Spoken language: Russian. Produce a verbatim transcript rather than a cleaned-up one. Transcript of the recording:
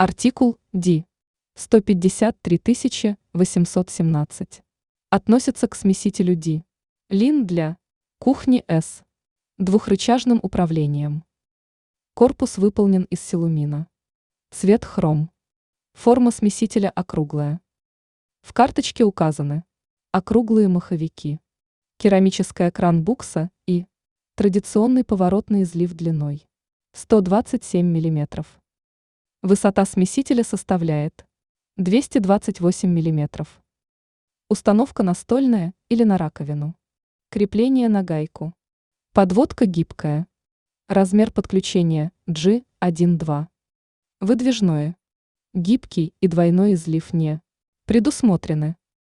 Артикул Ди сто пятьдесят три тысячи восемьсот семнадцать. Относится к смесителю Ди. Лин для кухни С. Двухрычажным управлением. Корпус выполнен из силумина. Цвет хром. Форма смесителя округлая. В карточке указаны округлые маховики, керамическая кран-букса и традиционный поворотный излив длиной сто двадцать семь миллиметров. Высота смесителя составляет двести двадцать восемь миллиметров. Установка настольная или на раковину. Крепление на гайку. Подводка гибкая. Размер подключения джи один два. Выдвижное. Гибкий и двойной излив не предусмотрены.